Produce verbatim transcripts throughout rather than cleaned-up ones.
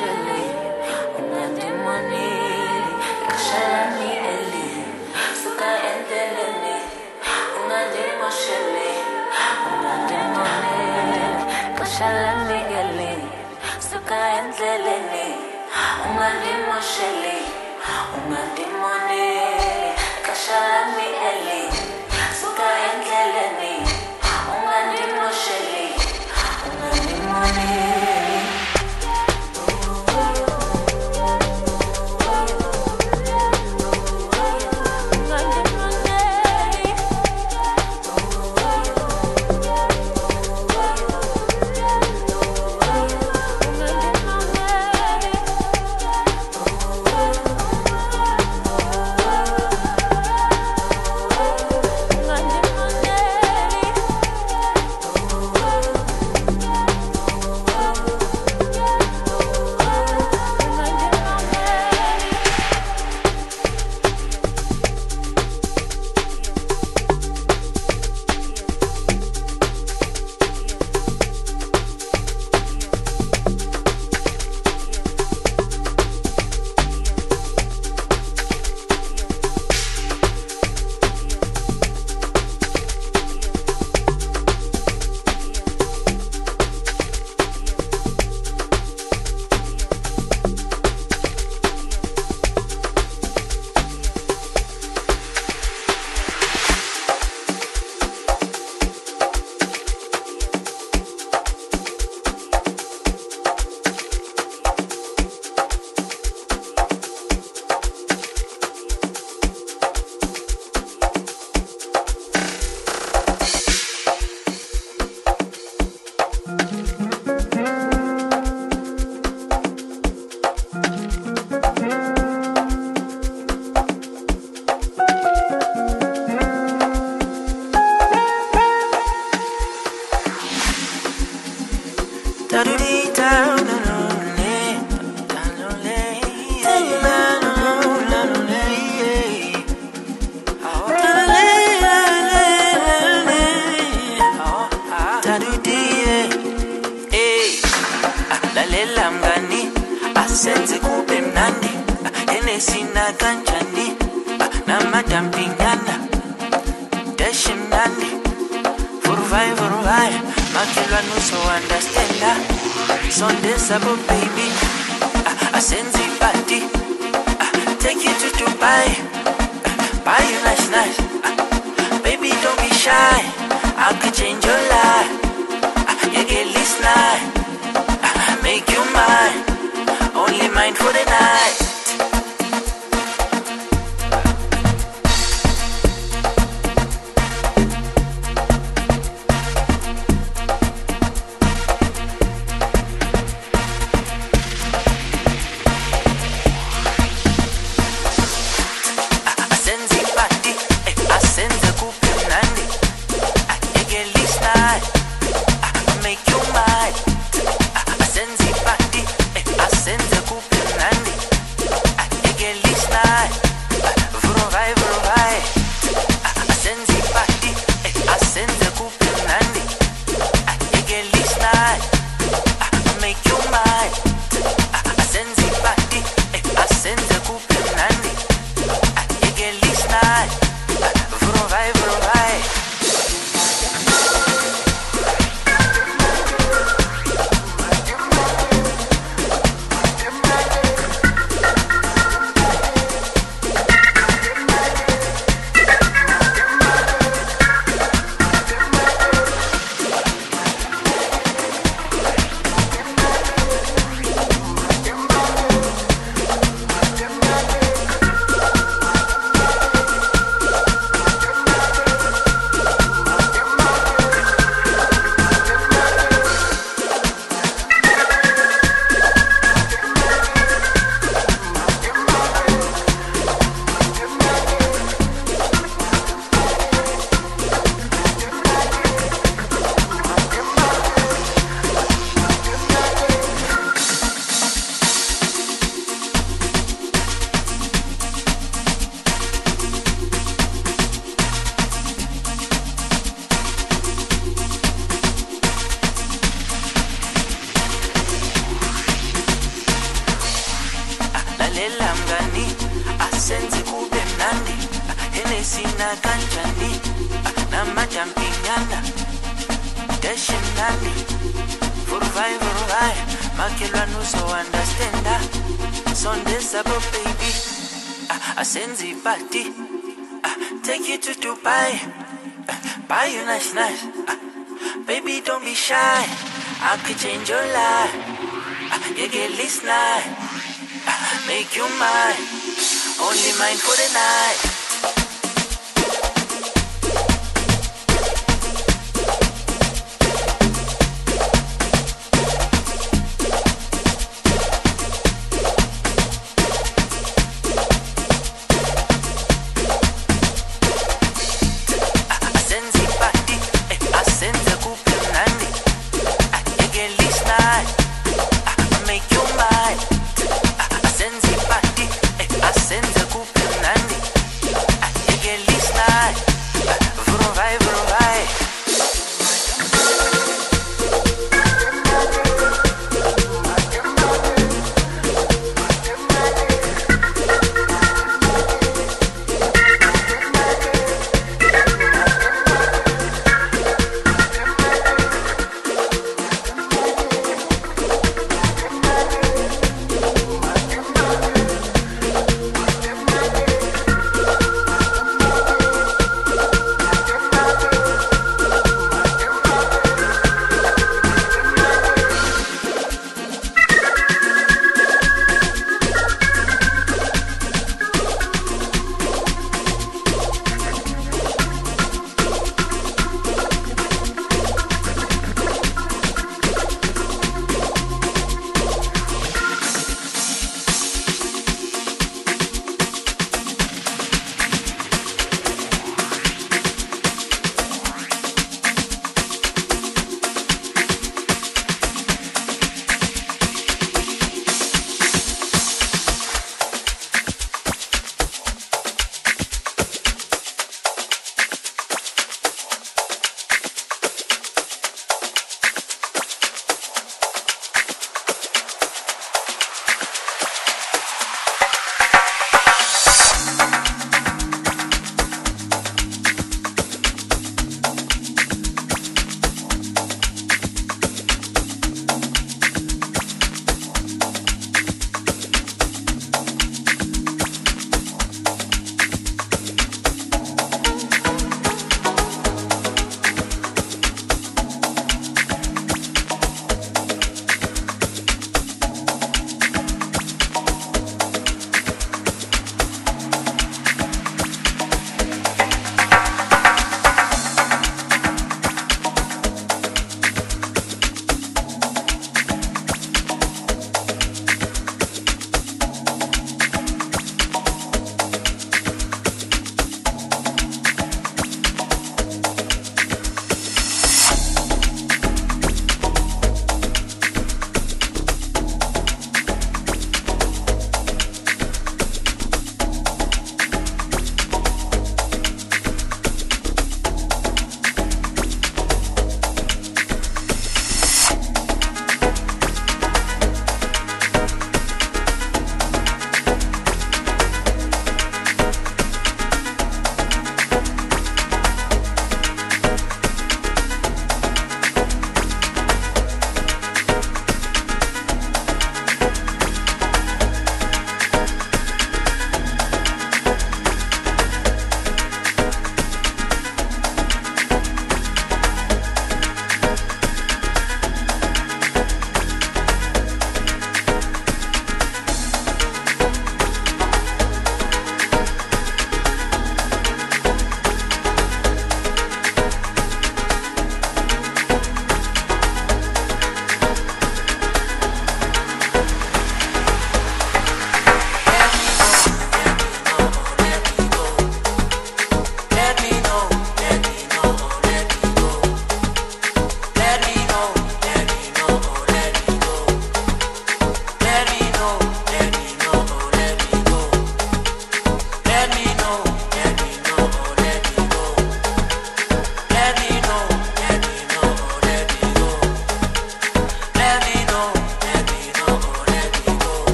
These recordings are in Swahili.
moshele, ungandi money, kashalani eli, suka endeleni, ungandi moshele, ungandi money, kashalani eli, suka endeleni, ungandi moshele, ungandi money, kashalani eli, suka endeleni, ungandi moshele, ungandi money. Senze kube mnandi enesina kanjani namadampinyana deshi mnandi furuvai furuvai makilwa nuso understanda sonde sabo baby asenzi party take you to Dubai buy you nice nice baby don't be shy I could change your life you get this night make you mine only mine for the night. Asenzi party, asenze kupe mnandi. You get this night, make you mine. Asenzi party, asenze kupe mnandi. lalela mngani asenze kube mnandi Hennessy na kanjani namajampinyana deshinani Vurvai vurvai makilwana uzo understanda Sondeza bo baby asenze party take you to Dubai buy you nice nice baby don't be shy I could change your life you get this night make you mine only mine for the night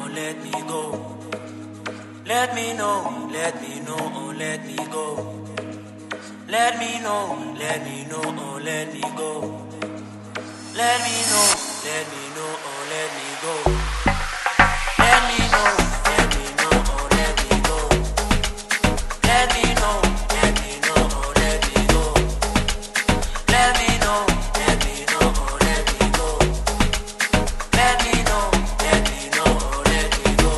let me go. Let me know, let me know, oh, let me go. Let me know, let me know, oh, let me go. Let me know, let me know, oh, let me go. Let me know, let me know, oh, let me go. Let me know, let me know, oh, let me go. Let me know, let me know, oh, let me go. Let me know, let me know, oh, let me go.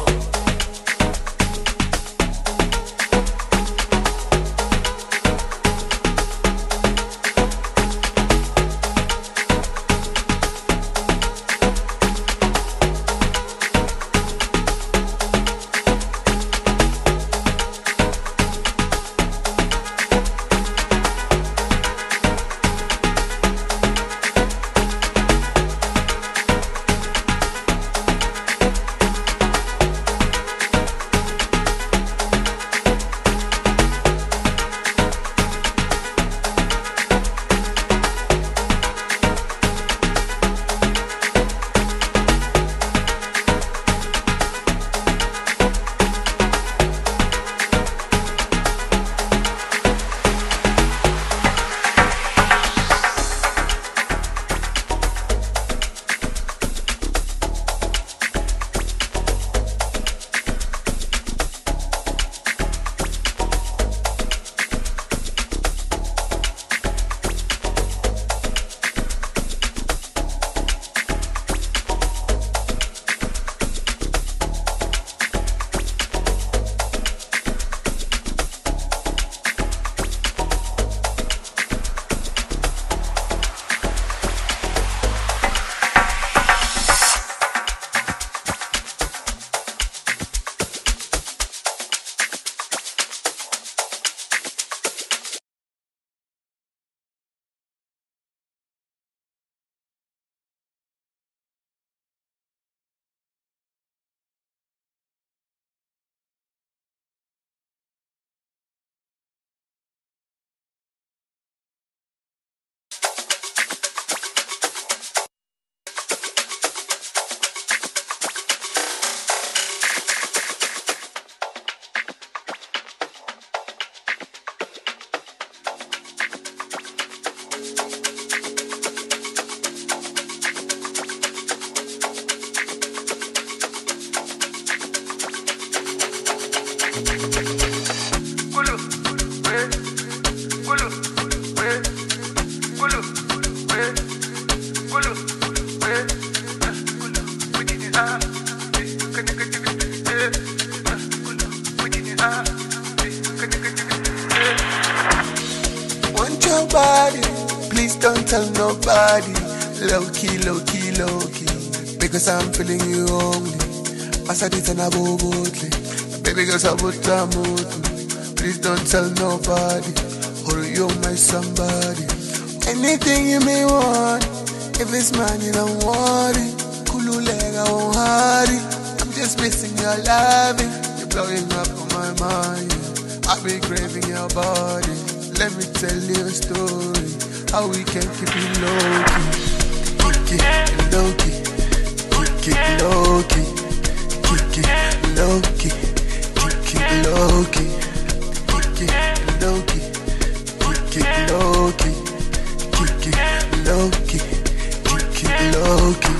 Want your body, please don't tell nobody. Low key, low key, low key, because I'm feeling you only. Pasadita na bobotli, baby girl sabuta mutu. Please don't tell nobody, or you're my somebody. Anything you may want, if it's mine you don't want it. Kululega won't hide it. I'm just missing your loving. You're blowing up on my mind. I'll be craving your body. Let me tell you a story, how we can keep it low-key. Kick it low-key, kick it low-key, kick it low-key, kick it low-key, kick it low-key, kick it low-key, kick it low-key, kick it low-key.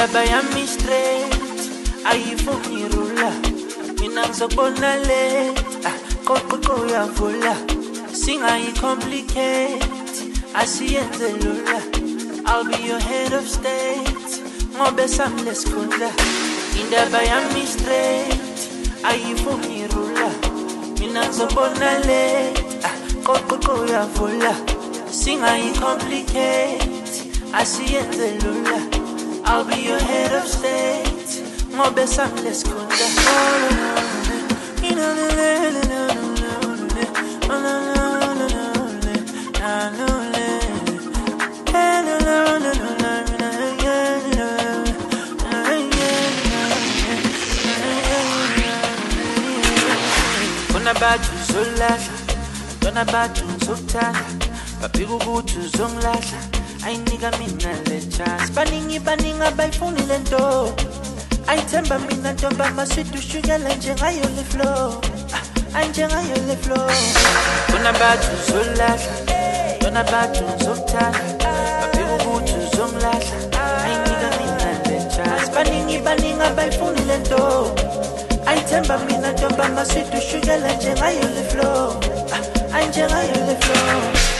indaba yami straight ayifuni rula mina ngizobona late qoqo uyavula singayicomplicate asiyenze lula. I'll be your head of state ngobe sami lesikhundla indaba yami straight ayifuni rula mina ngizobona late qoqo uyavula singayicomplicate asiyenze lula. I'll be your head of state ngobe sami lesikhundla. Kona bathu zolahla kona bathu zokuthanda babika ukuthi uzongilahla ayinika mina le chance baningi baningi abayifuni lento ayithemba mina ntomba maswidi ushukela njengayo le flow anjengayo le flow. Kona bathu zolahla kona bathu zokuthanda babika ukuthi uzongilahla ayinika mina le chance baningi baningi abayifuni lento ayithemba mina ntomba maswidi ushukela njengayo le flow anjengayo le flow.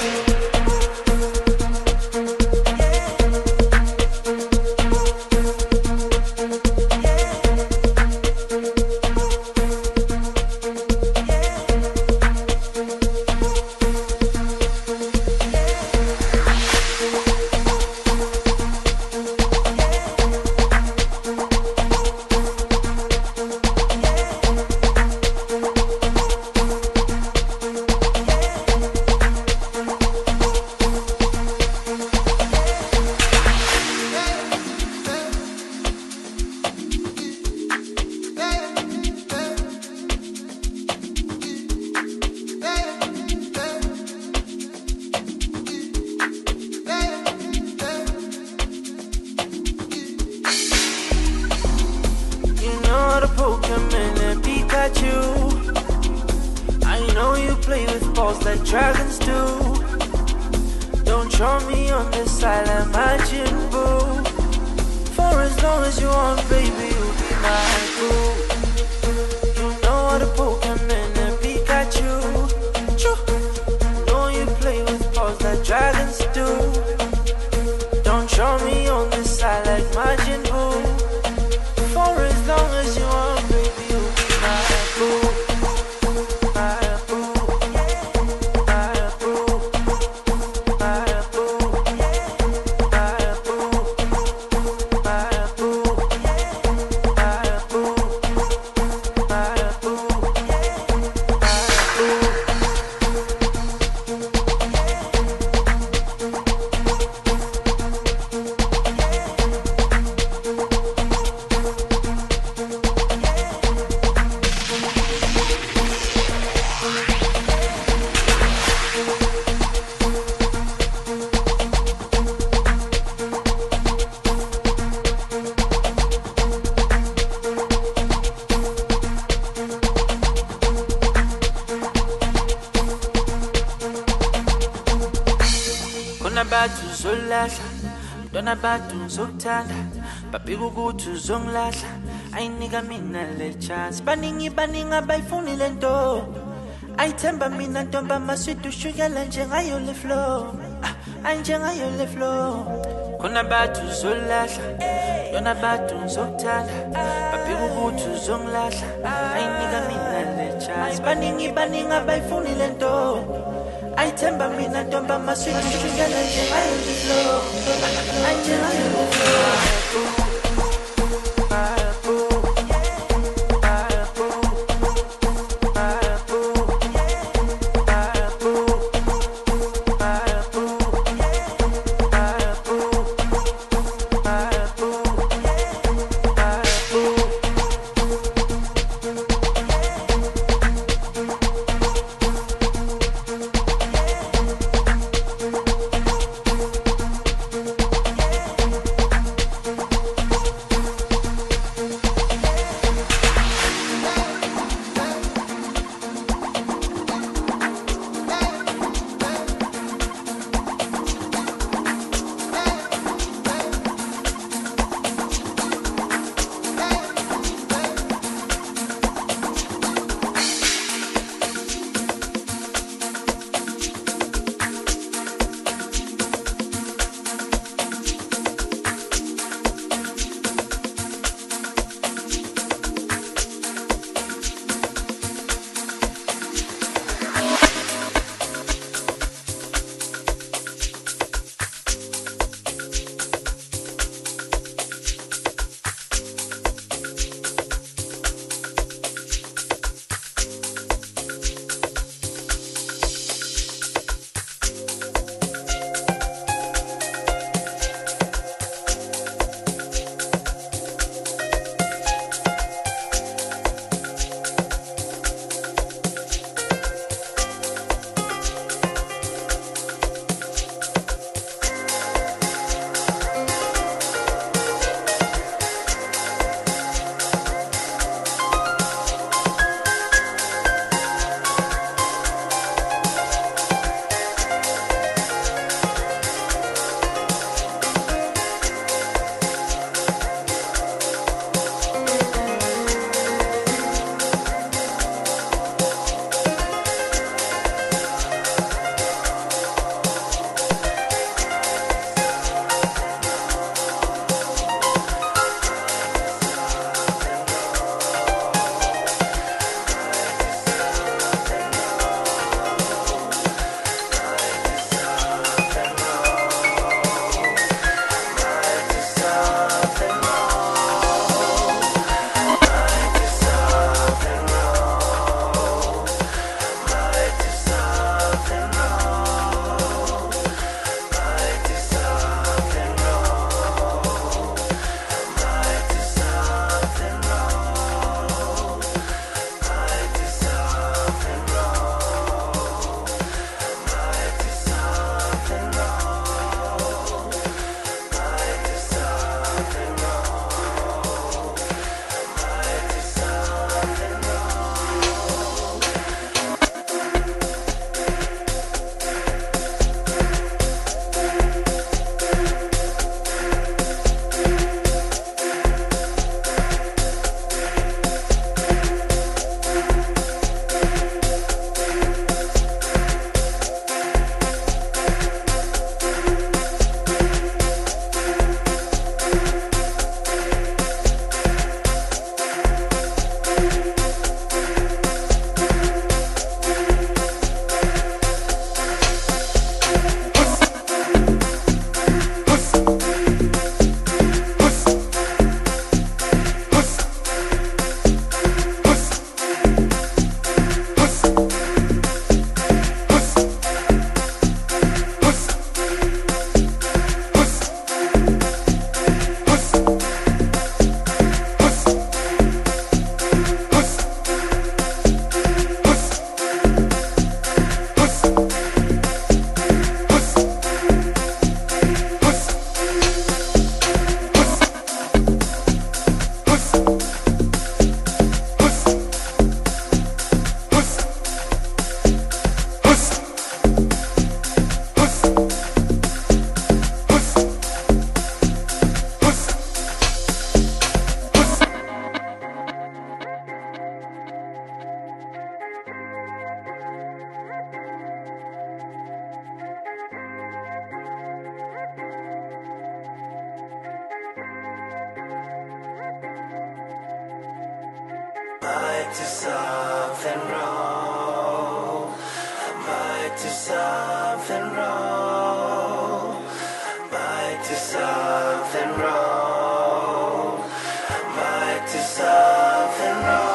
Dona bathu zokuthanda babika ukuthi uzongilahla ayinika mina le chance baningi baningi abayifuni lento ayithemba mina ntomba maswidi ushukela njengayo le flow anjengayo le flow. Kona bathu zolahla dona bathu zokuthanda babika ukuthi uzongilahla ayinika mina le chance baningi baningi abayifuni lento ayithemba mina ntomba maswidi ushukela njengayo le flow anjengayo le flow. do something wrong. I might do something wrong. I might do something wrong. I might do something wrong.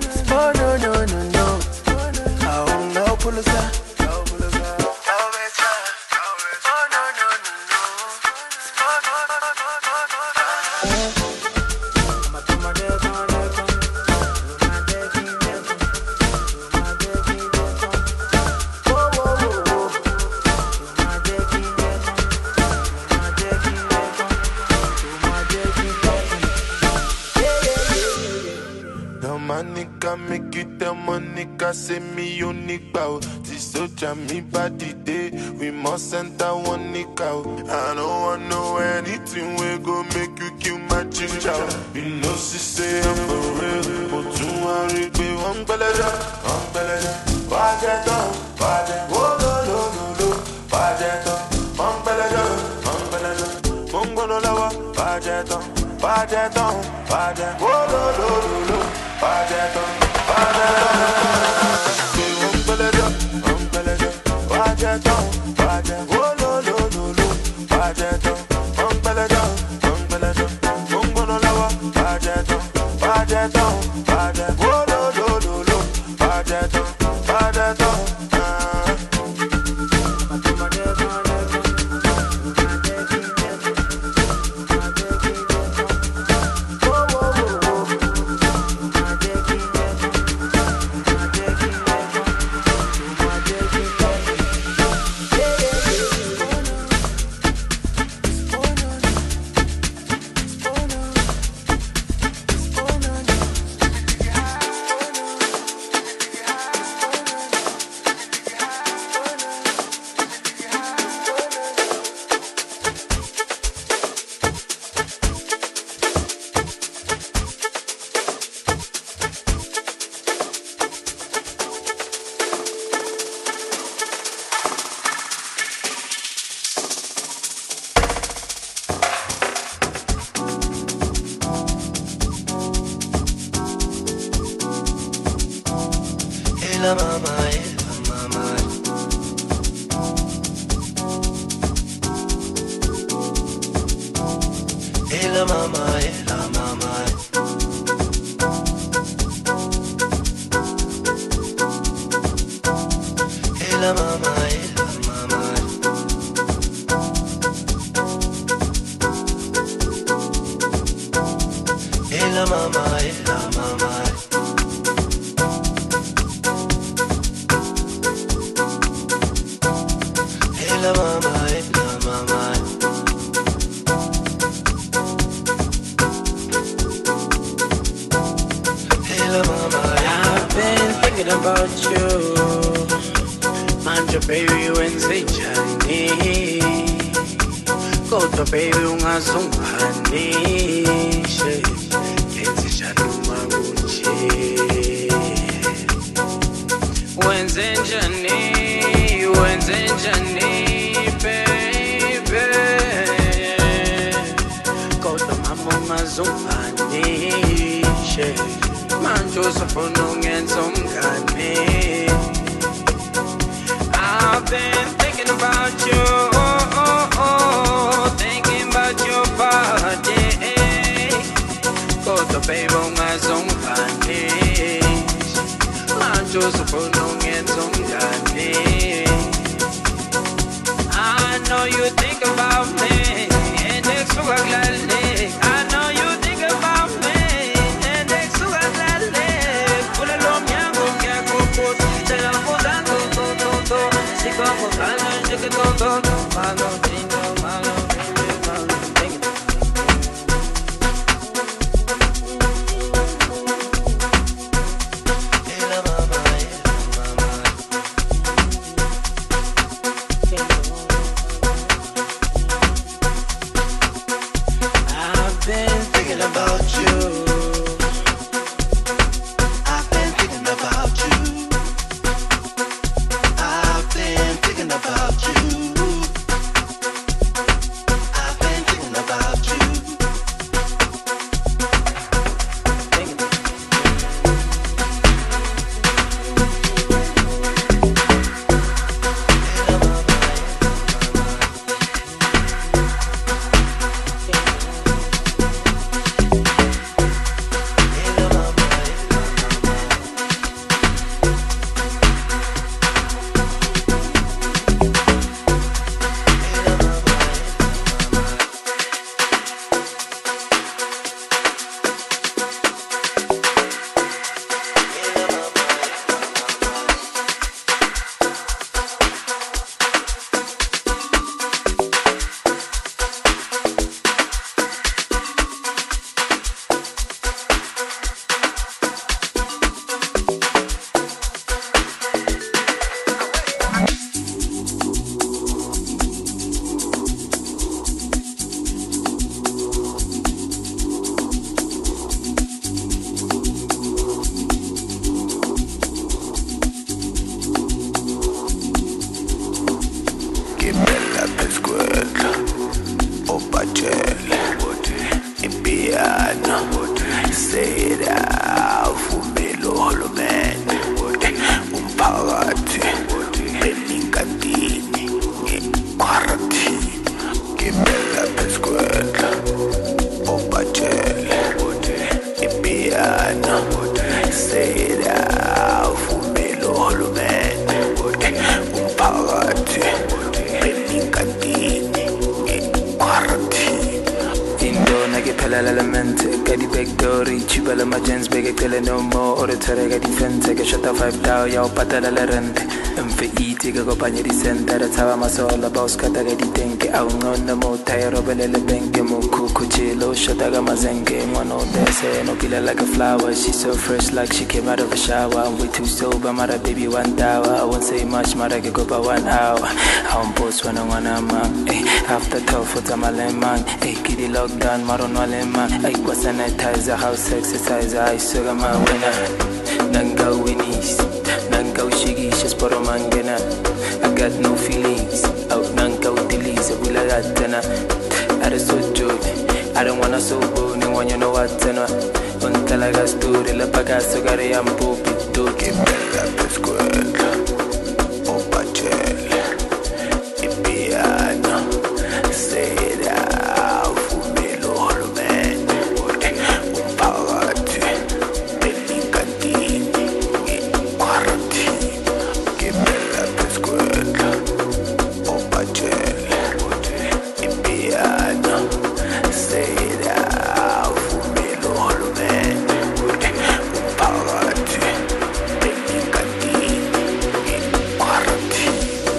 pull us out. Go, pull us out. nigga say me unique bow. This soldier me body day. We must enter one nigga. I don't want know anything we go make you kill my ginger. You know she say I'm for real, but you worry be one beleja, one beleja. Why get on? Why get? Oh no no no no. Why get on? One beleja, one beleja. Mungo no lawa. Why get on? Why get on? Why get? Oh no no no no. Why get on? Why get on? Be one beleja, one beleja. Why get on? Why get? Oh no no no no. Why get on? One beleja, one beleja. Mungo no lawa. Why get on? Why get on? Why get? Oh no no no no. Why get on? Why get on? La mama, la mama. La mama, la mama. La mama, la mama. La mama, la mama. La mama, la mama. Hey, la mama. I've been thinking about you. Manje baby wenze njani? Kodwa baby ungazungihanishe. Yenze njani uma kunje? Wenze njani? Wenze njani? Ungazungihanishe manje usafuna ungenza umngane. I've been thinking about you, oh, oh, oh, thinking about your body. Kodwa baby ungazungihanishe manje usafuna ungenza umngane. I know you think about me and next to a gladly. I know you think about me and next to a gladly. Put a long young go tell I'm for that go to to to. See come on, I know you can go to to. Malo, dingo, malo, dingo, malo, dingo. La mama, la mama. I've been thinking about you. I've been thinking about you. I've been thinking about you. umphakathi benikantini ngeqharathini Indona ke phela element ka di backdoor chiba la majens bege tele no more or tsere ka defense ke shota five down ya upatala la rent mfe iti ke kopanya di center tsaba masola ba uskata ka di tenke au ngona mo tayro belele benke mo kukuchilo shota ka mazenge ngono dese no pila like a flower she's so fresh like she came out of a shower I'm way too sober mara baby one hour I won't say much mara ke kopa one hour I'm boss when I wanna man eh after tough for tamalema eh kidi lockdown maro no lema eh was sanitizer house exercise I sugar my winner nanga winis nanga ushigi shesporo mangena I got no feelings out nanga utilize wila gatana I just so joy I don't wanna so bone when you know what tana until I got story la paga sugare am popi to ke bella pesquella o pachelle e piano sera fumelo holmente umphakathi benikantini ngeqharathini ke bella pesquella o pachelle e piano sera fumelo holmente umphakathi benikantini ngeqharathini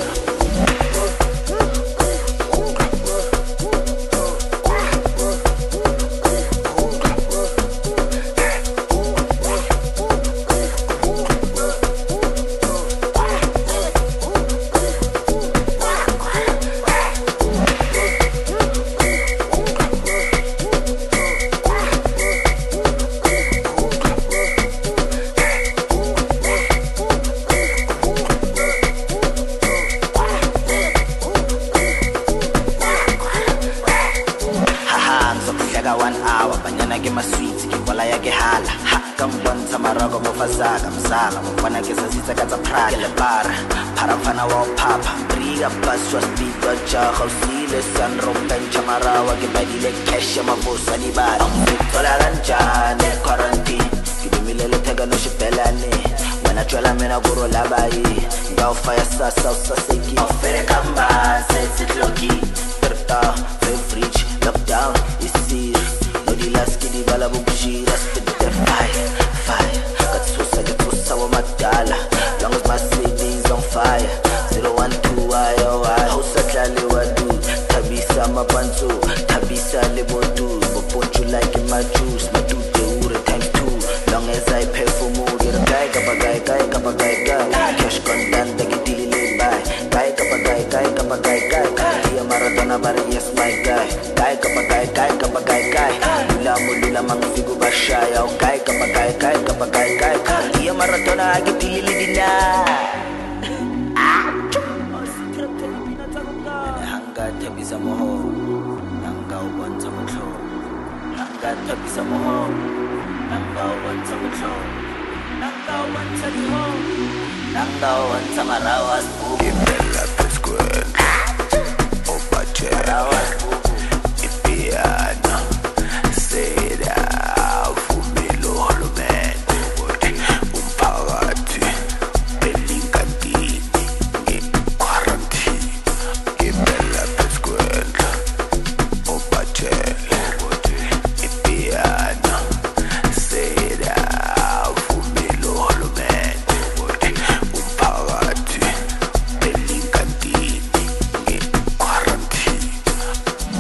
Haha, ngizokuhleka one hour banyana ke masweets ke kwala ya ke hala ha ka mbontsha marago mo fasaka msala mfana ke sasitsa ka tsa praka le para para mfana wa papa briga baswa speed wa jaga usile sanro bencha marawa ke badile cash ya mabosa ni bala mfitola lanjane quarantine ke dumile le thega no shipelane wena tshwela mina guru labai ngaw fire sasa usaseki ofere kamba sense clocky terta fridge lockdown is serious no di last kidi bala bukushira spit the fire fire katsusa katsusa wa madala long as my savings on fire zero one two ayo ayo usatlale wadu tabisa mabanzo tabisa lebodu boponchu like my juice matute ure times two long as I pay for more get a guy kabagai guy kabagai guy cash content take it dilly bye guy kabagai guy kabagai guy dia maratona bare yes my guy guy kabagai guy kabagai guy lula mulula mangfigu bashaya guy kabagai guy kabagai guy dia maratona agitili dina hanga tabisa moho nanga ubonza motho hanga tabisa moho nanga ubonza motho nanga ubonza moho nanga ubonza marawas ke bella pesquella o pachelle e piano sera fumelo holmente umphakathi benikantini ngeqharathini ke bella pesquella o pachelle e piano sera fumelo holmente umphakathi benikantini ngeqharathini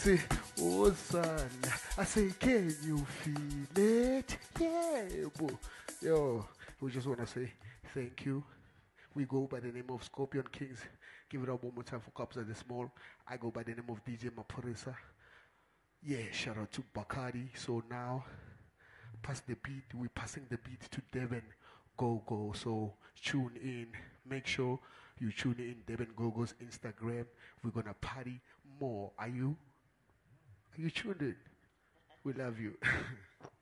say, oh son, I say, can you feel it? Yeah, bro. Yo, we just want to say thank you. We go by the name of Scorpion Kings. Give it up one more time for Cops at the Small. I go by the name of D J Maporisa. Yeah, shout out to Bakari. So now, pass the beat. We're passing the beat to Devin Go Go. So tune in. Make sure you tune in Devin Go Go's Instagram. We're gonna party more. Are you? Are you tuned in? We love you.